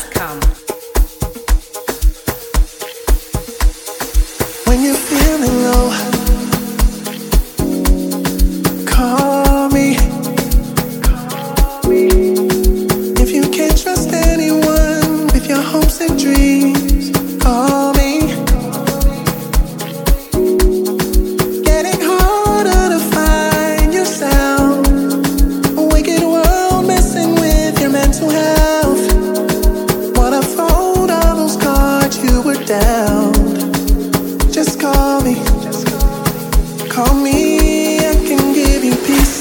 When you're feeling low, call me. If you can't trust anyone with your hopes and dreams, call me. Getting harder to find yourself, a wicked world messing with your mental health. Wanna fold all those cards you were dealt. Just call me, call me, I can give you peace.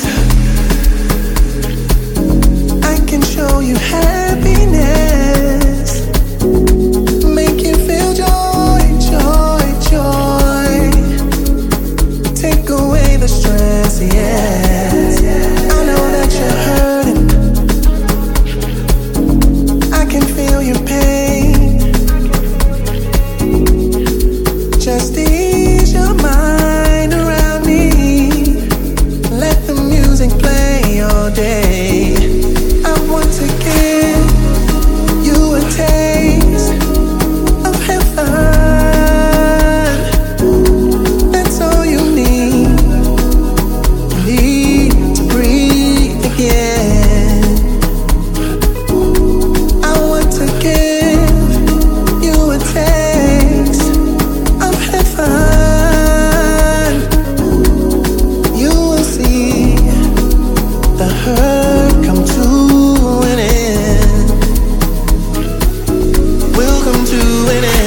I can show you happiness, make you feel joy, joy, joy. Take away the stress, yeah. I know that you're hurting, I can feel your pain. Just ease your mind around me. Let the music play all day. I want to give you a taste of heaven. That's all you need. You need to breathe again. I want to give you a taste of heaven. You will see the hurt come to an end. Will come to an end.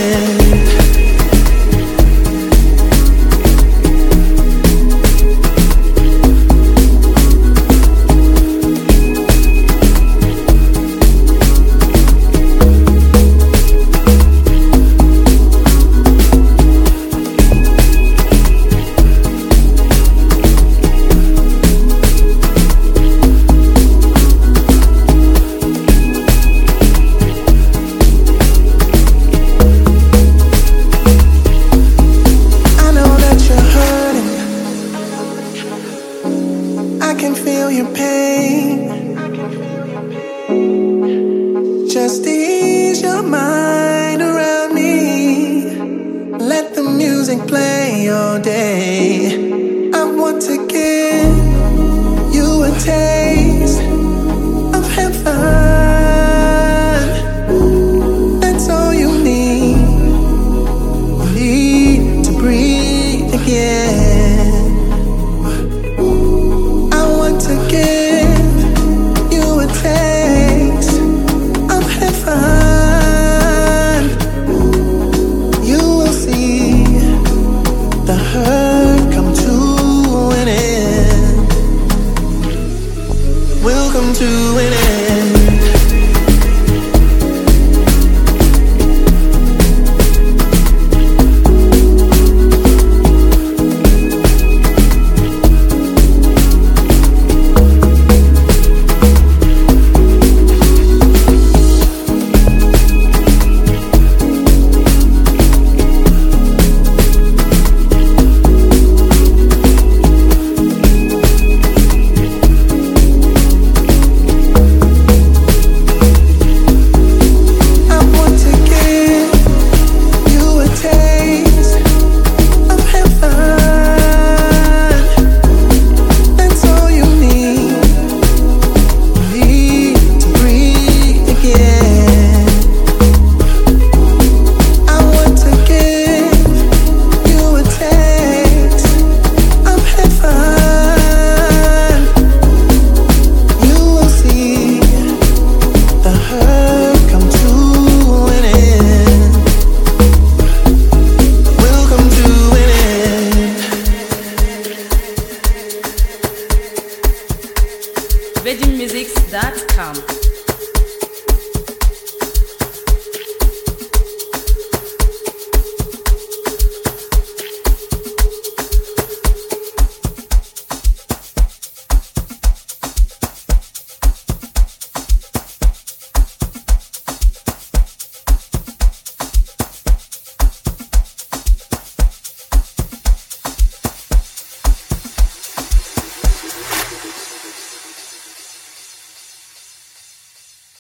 I can feel your pain. Just ease your mind around me. Let the music play all day. I want to give you a taste